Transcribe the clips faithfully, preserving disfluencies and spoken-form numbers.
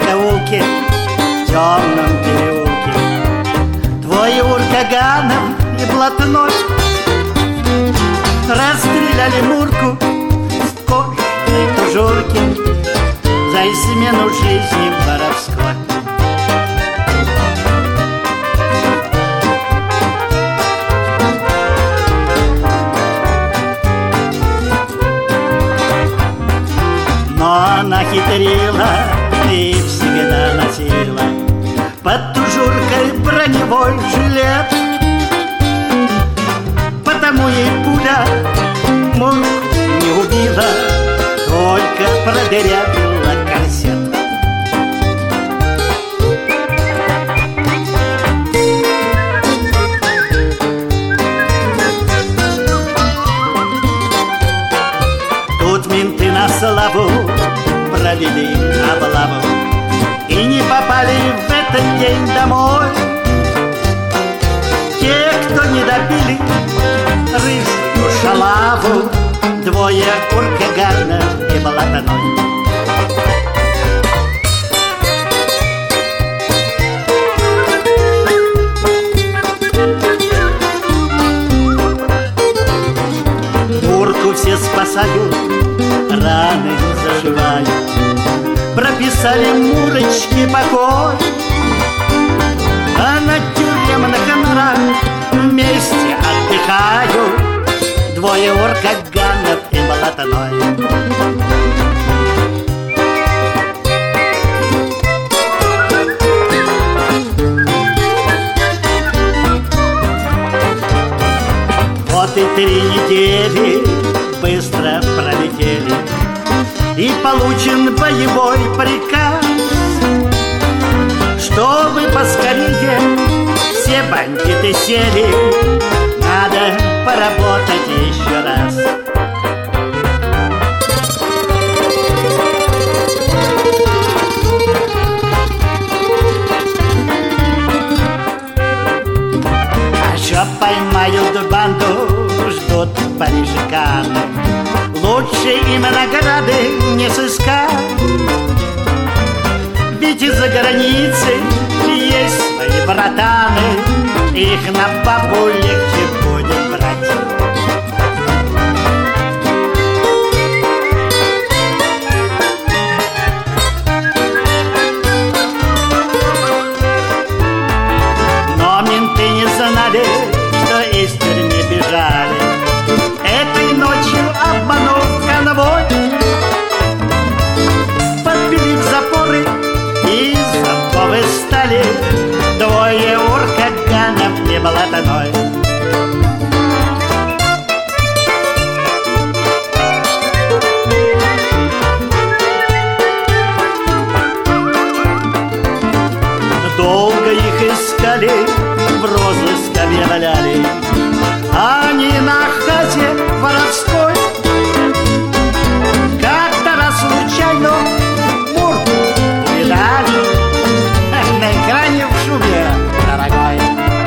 переулке, в темном переулке. Двое уркаганов и блатной расстреляли Мурку в кожаной тужурке за измену жизни воровской. Но она хитрила и всегда носила под тужуркой броневой жилет. Потому ей пуля Мурку не убила, только продырявила корсет. Тут менты на славу провели облаву и не попали в этот день домой. Те, кто не добили рыжую шалаву, двое уркаганов и блатной. Мурку все спасают, раны заживают, прописали Мурочке покой. А на тюремных номерах вместе отдыхают двое уркаганов и блатной. Вот и три недели быстро пролетели, и получен боевой приказ, чтобы поскорее все бандиты сели. Надо поработать еще раз. А что поймают банду, ждут парижиканы. Лучше им награды не сыскать, ведь из-за границы есть свои братаны, их на бабу легче будет брать. Но менты не знали, что из тюрьмы бежали. Этой ночью обманув конвой, подбили в запоры и замковы стали двое уркаганов и блатной. Долго их искали, в розыск объявляли, они на хате воровской. Как-то раз случайно Мурку видали на экране в шубе дорогой.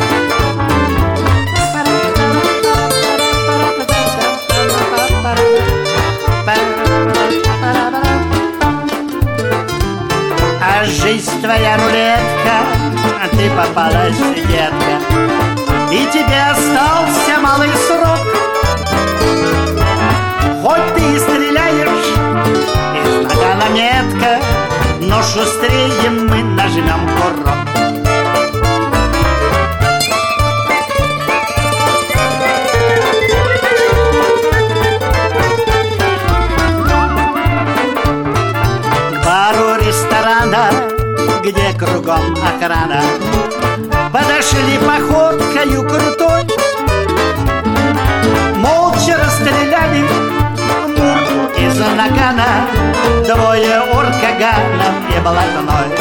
А жизнь твоя рулетка, а ты попалась, детка, и тебе остался малый срок. Хоть ты и стреляешь из нагана метко, но шустрее мы нажмем курок. К бару ресторана, где кругом охрана, подошли походкою крутой, молча расстреляли Мурку из нагана, двое уркаганов и блатной.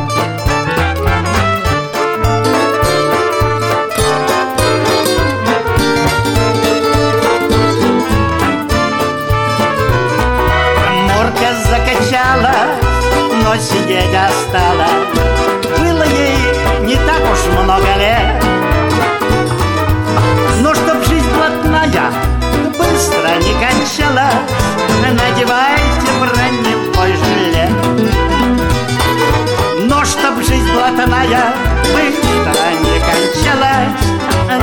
Мурка закачала, но сидеть осталась. Было ей не так уж много лет, но чтоб жизнь блатная быстро не кончалась, надевайте броневой жилет.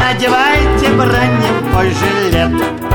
надевайте броневой жилет.